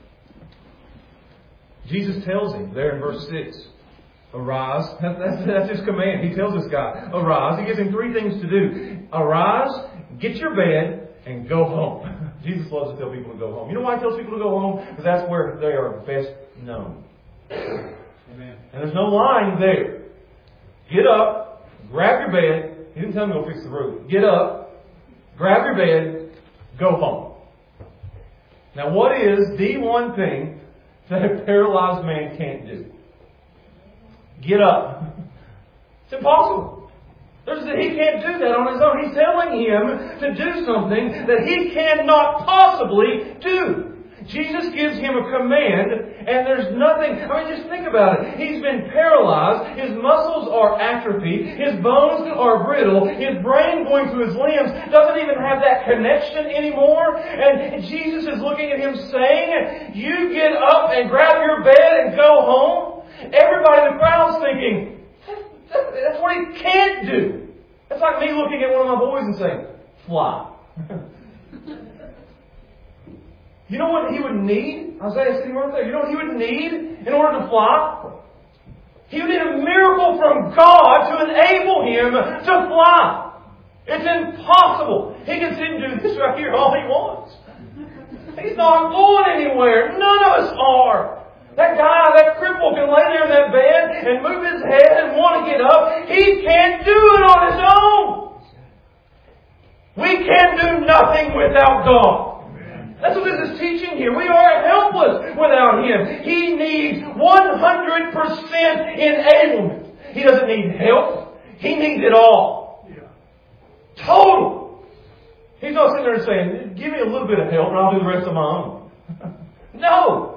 Jesus tells him there in verse 6, arise. That's His command. He tells this guy, arise. He gives him three things to do. Arise, get your bed, and go home. Jesus loves to tell people to go home. You know why He tells people to go home? Because that's where they are best known. Amen. And there's no lying there. Get up, grab your bed. He didn't tell me to go fix the roof. Get up, grab your bed, go home. Now, what is the one thing that a paralyzed man can't do? Get up. It's impossible. He can't do that on his own. He's telling him to do something that he cannot possibly do. Jesus gives him a command, and there's nothing. I mean, just think about it. He's been paralyzed. His muscles are atrophied. His bones are brittle. His brain going through his limbs doesn't even have that connection anymore. And Jesus is looking at him saying, you get up and grab your bed and go home. Everybody in the crowd's thinking, that's what he can't do. That's like me looking at one of my boys and saying, fly. You know what he would need? Isaiah sitting right there. You know what he would need in order to fly? He would need a miracle from God to enable him to fly. It's impossible. He can sit and do this right here all he wants. He's not going anywhere. None of us are. That guy, that cripple can lay there in that bed and move his head and want to get up. He can't do it on his own. We can do nothing without God. That's what this is teaching here. We are helpless without about him. He needs 100% enablement. He doesn't need help. He needs it all. Total. He's not sitting there saying, give me a little bit of help and I'll do the rest of my own. No.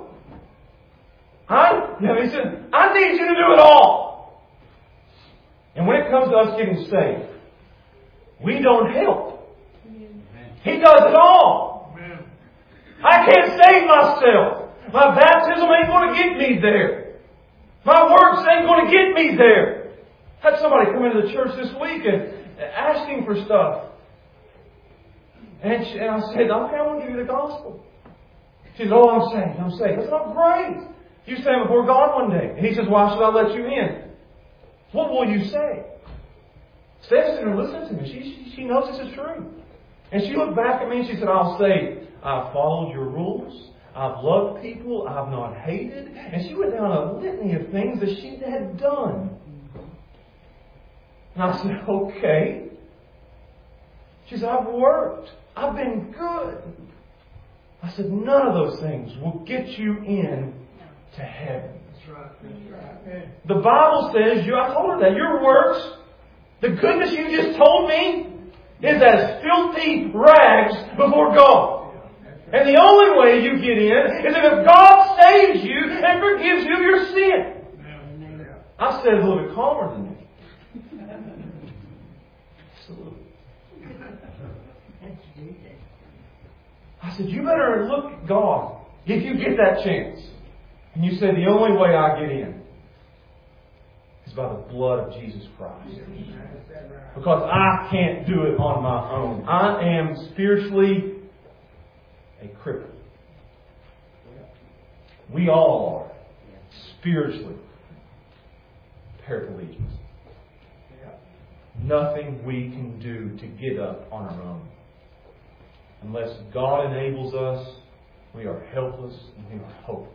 He said, I need you to do it all. And when it comes to us getting saved, we don't help. He does it all. I can't save myself. My baptism ain't going to get me there. My works ain't going to get me there. I had somebody come into the church this week and asking for stuff. And I said, okay, I want to give you the gospel. She said, I'm saved. I said, oh, great. You stand before God one day. And He says, why should I let you in? What will you say? Steph's sitting there listening to me. She knows this is true. And she looked back at me and she said, I'll say, I've followed your rules. I've loved people. I've not hated. And she went down a litany of things that she had done. And I said, okay. She said, I've worked. I've been good. I said, none of those things will get you in to heaven. That's right. The Bible says, I told her that, your works, the goodness you just told me, is as filthy rags before God. And the only way you get in is if God saves you and forgives you of your sin. I said it a little bit calmer than that. Absolutely. I said, you better look at God if you get that chance. And you say, the only way I get in is by the blood of Jesus Christ. Because I can't do it on my own. I am spiritually a cripple. We all are spiritually paraplegics. Nothing we can do to get up on our own. Unless God enables us, we are helpless and we are hopeless.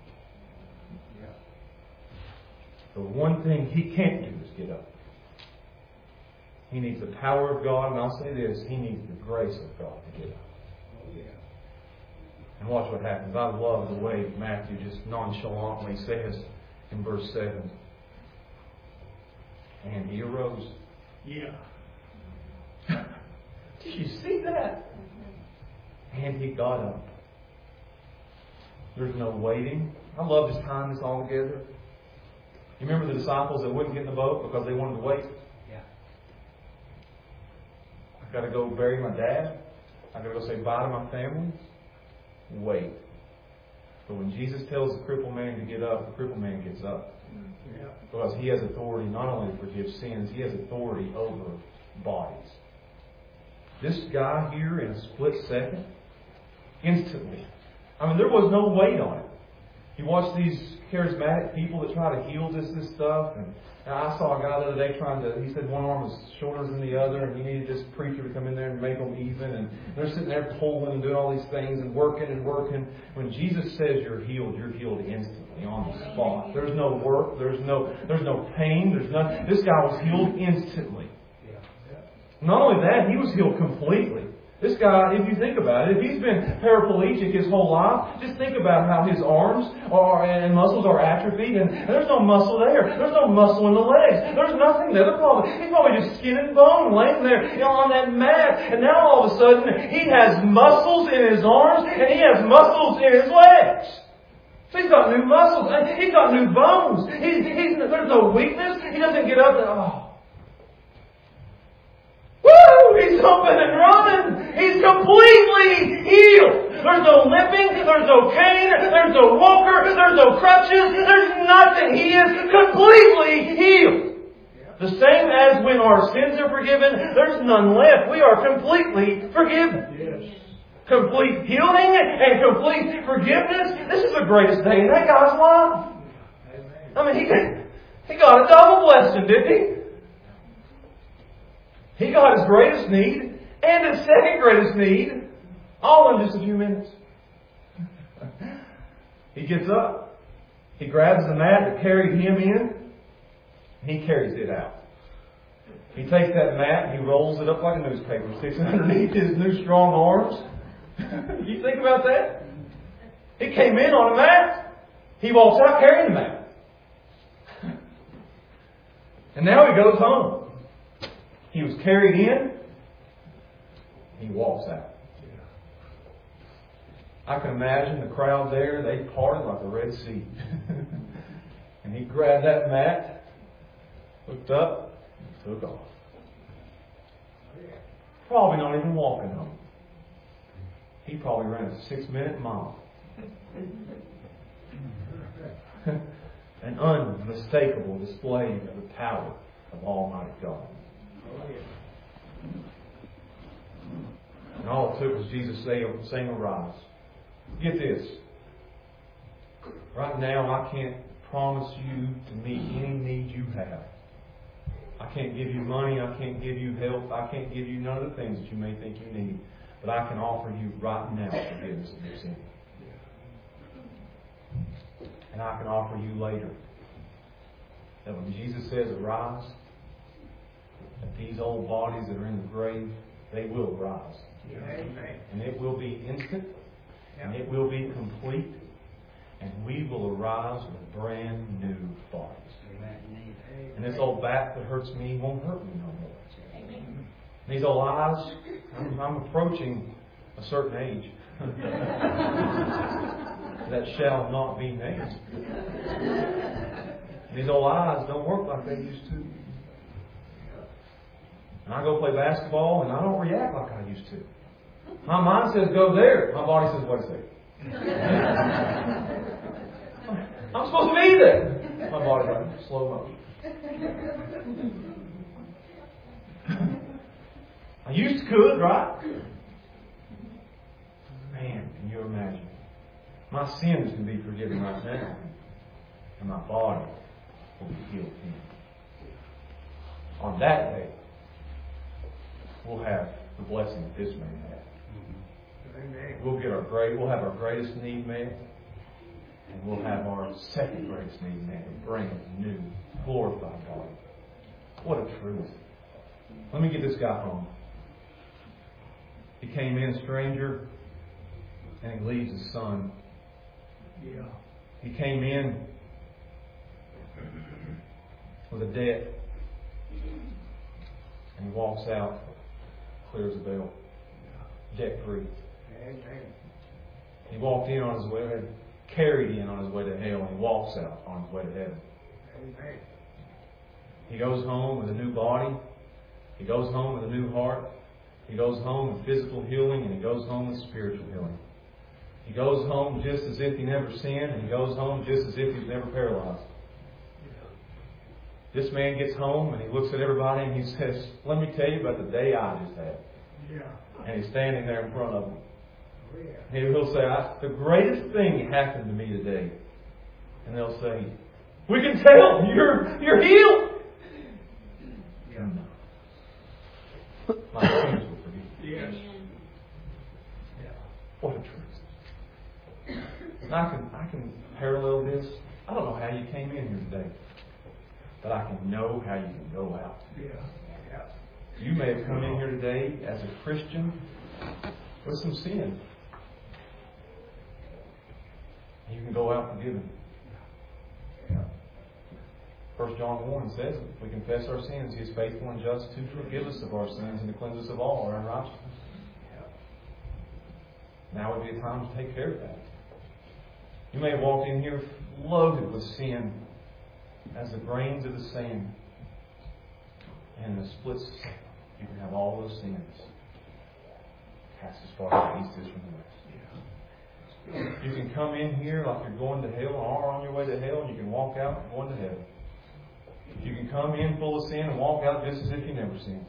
The one thing He can't do is get up. He needs the power of God, and I'll say this, He needs the grace of God to get up. And watch what happens. I love the way Matthew just nonchalantly says in verse 7, and he arose. Yeah. Did you see that? And he got up. There's no waiting. I love this time that's all together. You remember the disciples that wouldn't get in the boat because they wanted to wait? Yeah. I've got to go bury my dad. I've got to go say bye to my family. Wait. But when Jesus tells the crippled man to get up, the crippled man gets up. Yeah. Because He has authority not only to forgive sins, He has authority over bodies. This guy here in a split second, instantly. I mean, there was no weight on it. You watch these charismatic people that try to heal this stuff. And I saw a guy the other day he said one arm was shorter than the other, and he needed this preacher to come in there and make them even. And they're sitting there pulling and doing all these things and working and working. When Jesus says you're healed instantly on the spot. There's no work. There's no pain. There's nothing. This guy was healed instantly. Not only that, he was healed completely. This guy, if you think about it, if he's been paraplegic his whole life, just think about how his arms and muscles are atrophied, and there's no muscle there. There's no muscle in the legs. There's nothing there. He's probably just skin and bone laying there on that mat. And now all of a sudden, he has muscles in his arms, and he has muscles in his legs. So he's got new muscles. He's got new bones. There's no weakness. He doesn't get up and, he's humping and running. He's completely healed. There's no limping. There's no cane. There's no walker. There's no crutches. There's nothing. He is completely healed. The same as when our sins are forgiven, there's none left. We are completely forgiven. Yes. Complete healing and complete forgiveness. This is the greatest day in that guy's life. I mean, he got a double blessing, didn't he? He got his greatest need and his second greatest need all in just a few minutes. He gets up. He grabs the mat that carried him in. He carries it out. He takes that mat and he rolls it up like a newspaper, sticks it underneath his new strong arms. You think about that? He came in on a mat. He walks out carrying the mat. And now he goes home. He was carried in. He walks out. I can imagine the crowd there, they parted like the Red Sea. And he grabbed that mat, looked up, and took off. Probably not even walking home. He probably ran a 6-minute mile. An unmistakable display of the power of Almighty God. And all it took was Jesus saying, arise. Get this. Right now, I can't promise you to meet any need you have. I can't give you money. I can't give you help. I can't give you none of the things that you may think you need. But I can offer you right now forgiveness of your sin. And I can offer you later that when Jesus says arise, that these old bodies that are in the grave, they will rise. Amen. And it will be instant. And it will be complete. And we will arise with brand new bodies. And this old back that hurts me won't hurt me no more. Amen. These old eyes, I'm approaching a certain age. That shall not be named. These old eyes don't work like they used to. And I go play basketball and I don't react like I used to. My mind says go there. My body says wait a second. I'm supposed to be there. My body's like slow motion. I used to could, right? Man, can you imagine? My sins can be forgiven right now. And my body will be healed again. On that day, we'll have the blessing that this man had. We'll have our greatest need met. And we'll have our second greatest need met. And bring a new, glorified body. What a truth. Let me get this guy home. He came in a stranger, and he leaves his son. Yeah. He came in with a debt, and he walks out, clears the bill, debt free. He walked in on his way, carried in on his way to hell, and he walks out on his way to heaven. He goes home with a new body. He goes home with a new heart. He goes home with physical healing, and he goes home with spiritual healing. He goes home just as if he never sinned, and he goes home just as if he's never paralyzed. This man gets home, and he looks at everybody, and he says, let me tell you about the day I just had. And he's standing there in front of them. And he'll say, the greatest thing happened to me today. And they'll say, we can tell, you're healed. My sins were forgiven. Yes. What a truth. And I can parallel this. I don't know how you came in here today, but I can know how you can go out. You may have come in here today as a Christian with some sin. You can go out forgiven. 1 John 1 says, if we confess our sins, He is faithful and just to forgive us of our sins and to cleanse us of all our unrighteousness. Now would be a time to take care of that. You may have walked in here loaded with sin as the grains of the sand. And in a split second, you can have all those sins cast as far as the east is from the west. You can come in here like you're going to hell or are on your way to hell, and you can walk out going to heaven. You can come in full of sin and walk out just as if you never sinned.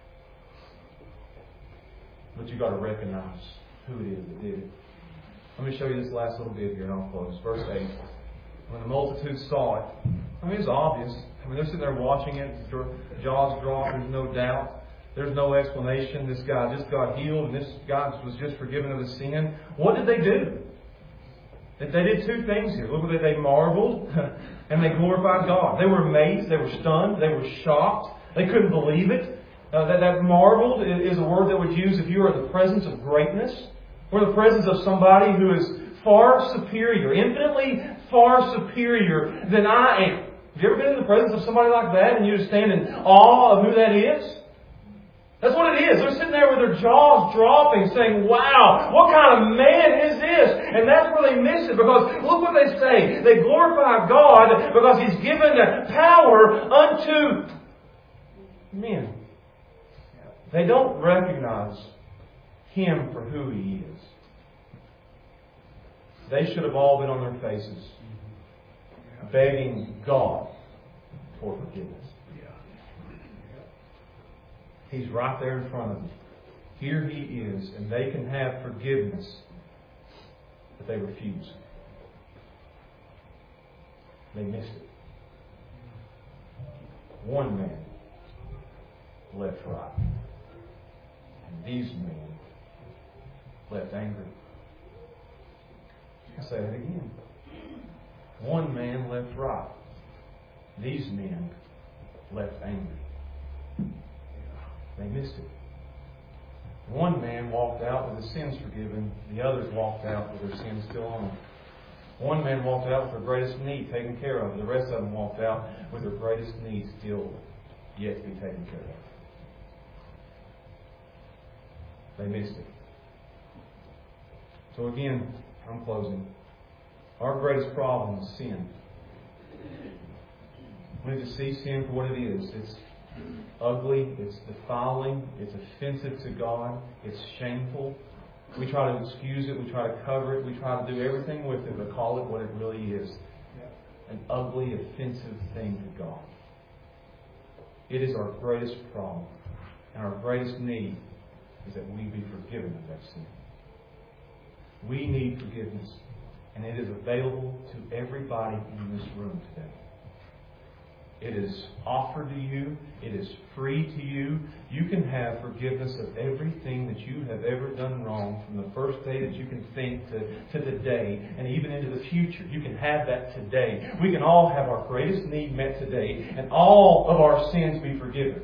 But you've got to recognize who it is that did it. Let me show you this last little bit here and I'll close. Verse 8. When the multitude saw it, it was obvious. They're sitting there watching it. Jaws drop. There's no doubt. There's no explanation. This guy just got healed and this guy was just forgiven of his sin. What did they do? They did two things here. Look at they marveled and they glorified God. They were amazed. They were stunned. They were shocked. They couldn't believe it. That marveled is a word that would use if you are in the presence of greatness, or the presence of somebody who is far superior, infinitely far superior than I am. Have you ever been in the presence of somebody like that and you just stand in awe of who that is? That's what it is. They're sitting there with their jaws dropping, saying, wow, what kind of man is this? And that's where they miss it, because look what they say. They glorify God because He's given power unto men. They don't recognize Him for who He is. They should have all been on their faces, begging God for forgiveness. He's right there in front of them. Here He is, and they can have forgiveness, but they refuse. They missed it. One man left right, and these men left angry. I'll say that again. One man left right. These men left angry. They missed it. One man walked out with his sins forgiven. The others walked out with their sins still on. One man walked out with their greatest need taken care of. The rest of them walked out with their greatest need still yet to be taken care of. They missed it. So again, I'm closing. Our greatest problem is sin. We need to see sin for what it is. It's ugly, it's defiling, it's offensive to God, it's shameful. We try to excuse it, we try to cover it, we try to do everything with it, but call it what it really is. An ugly, offensive thing to God. It is our greatest problem. And our greatest need is that we be forgiven of that sin. We need forgiveness. And it is available to everybody in this room today. It is offered to you. It is free to you. You can have forgiveness of everything that you have ever done wrong from the first day that you can think to today and even into the future. You can have that today. We can all have our greatest need met today and all of our sins be forgiven.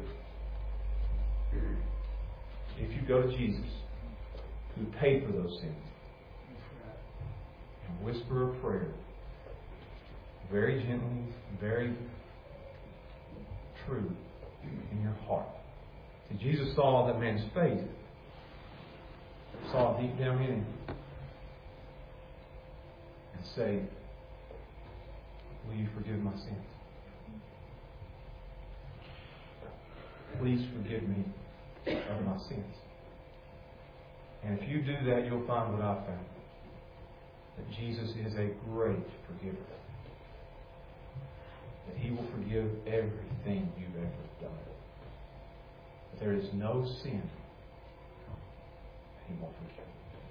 If you go to Jesus, who paid for those sins, and whisper a prayer, very gently, very true in your heart. See, Jesus saw that man's faith, saw deep down in him, and say, will you forgive my sins? Please forgive me of my sins. And if you do that, you'll find what I found. That Jesus is a great forgiver. That He will forgive everything you've ever done. But there is no sin He won't forgive.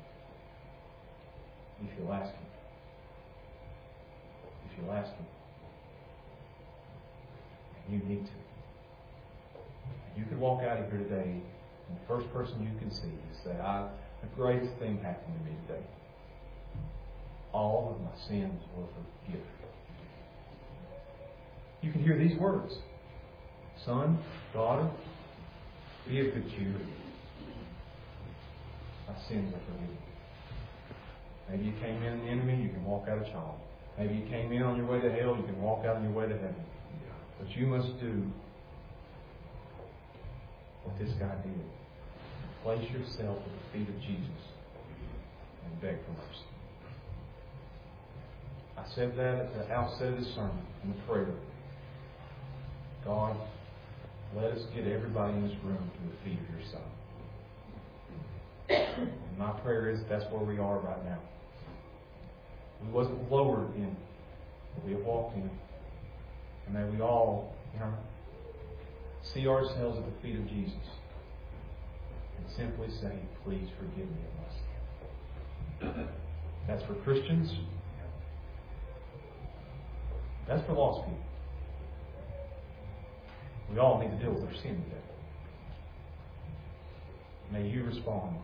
If you'll ask Him. If you'll ask Him. And you need to. You could walk out of here today, and the first person you can see is say, the greatest thing happened to me today. All of my sins were forgiven. You can hear these words. Son, daughter, be of good cheer. My sins are forgiven. Maybe you came in an enemy, you can walk out a child. Maybe you came in on your way to hell, you can walk out on your way to heaven. But you must do what this guy did. Place yourself at the feet of Jesus and beg for mercy. I said that at the outset of this sermon in the prayer. God, let us get everybody in this room to the feet of your Son. And my prayer is that's where we are right now. We wasn't lowered in, but we have walked in. And may we all see ourselves at the feet of Jesus and simply say, please forgive me of my sin. That's for Christians. That's for lost people. We all need to deal with our sin today. May you respond.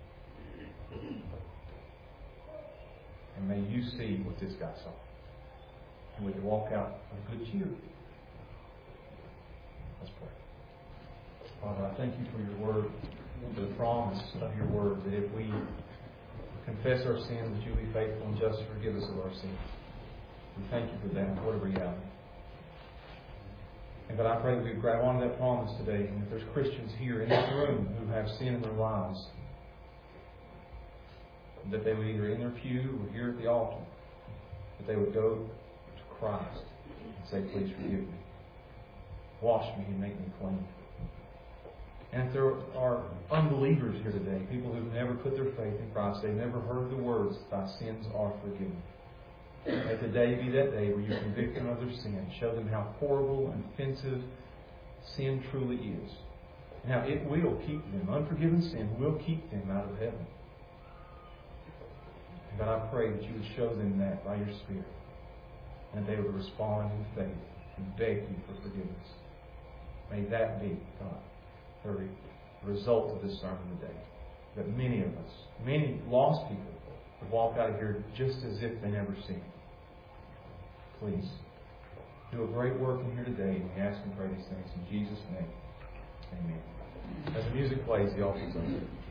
And may you see what this guy saw. And we can walk out with good cheer. Let's pray. Father, I thank you for your word, for the promise of your word, that if we confess our sins, that you will be faithful and just to forgive us of our sins. We thank you for that. What a reality. And God, I pray that we grab onto that promise today, and if there's Christians here in this room who have sin in their lives, that they would either in their pew or here at the altar, that they would go to Christ and say, please forgive me. Wash me and make me clean. And if there are unbelievers here today, people who've never put their faith in Christ, they've never heard the words, thy sins are forgiven. May today be that day where you convict them of their sin, show them how horrible and offensive sin truly is, and how it will keep them, unforgiven sin will keep them out of heaven. And God, I pray that you would show them that by your Spirit, and they would respond in faith and beg you for forgiveness. May that be, God, the result of this sermon today. That many of us, many lost people, would walk out of here just as if they never sinned. Please, do a great work in here today, and we ask and pray these things in Jesus' name. Amen. As the music plays, the altar is open.